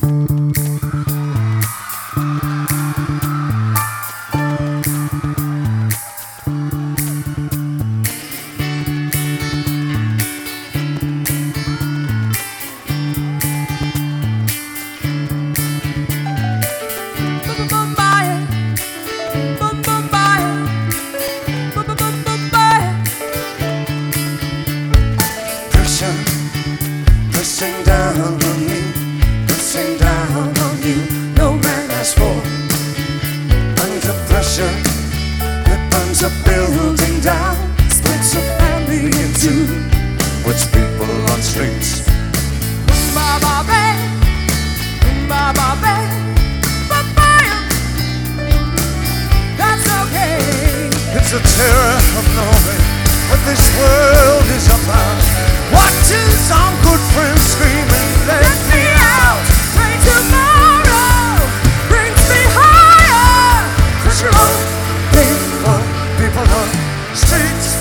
Pressing down on you, pressing down on you. No man asked for. Under pressure, it burns a building down, splits a family in two, puts people on streets. That's okay. It's a terror of knowing what this world is about. Watching some good friends screaming, let me out. Pray tomorrow brings me higher. Pressure on people on streets.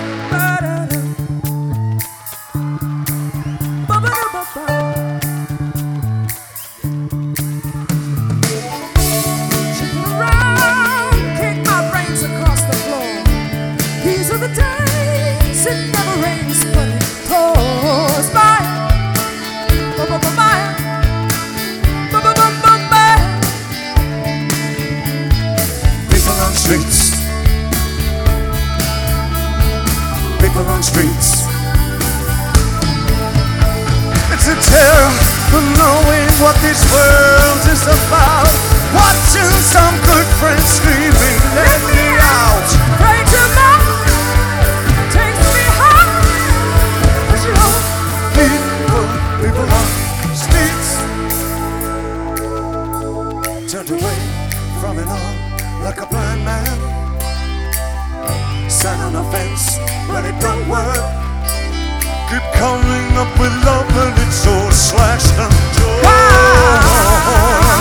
Shaking around, kick my brains across the floor. These are the days it never rains, but it pours by. People on streets. People on streets. It's a terror of knowing what this world is about. Watching some good friends screaming, let me out. Pray tomorrow takes me high. People on streets. Turned away from it all like a blind man. Sat on a fence, but it don't work. Keep coming up with love, but it's all slashed and torn.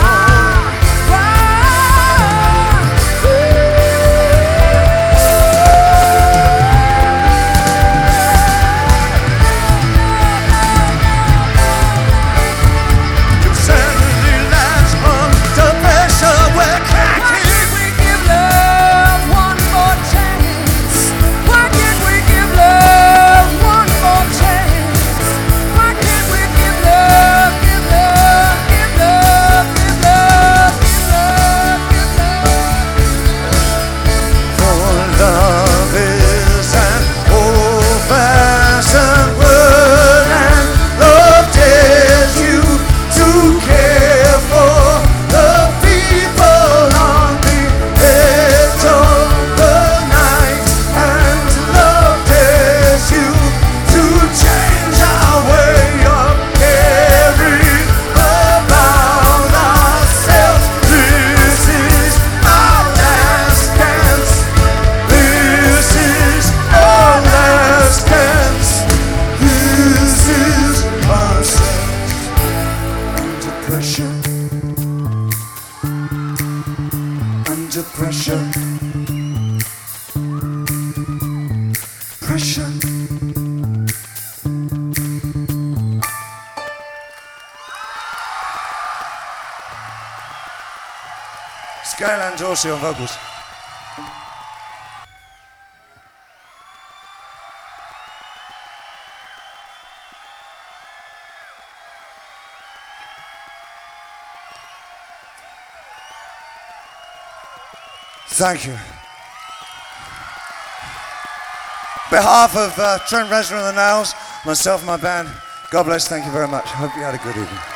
Under pressure. Pressure. Skyline Dorsey on vocals. Thank you. On behalf of Trent Reznor and the Nails, myself and my band, God bless, thank you very much. Hope you had a good evening.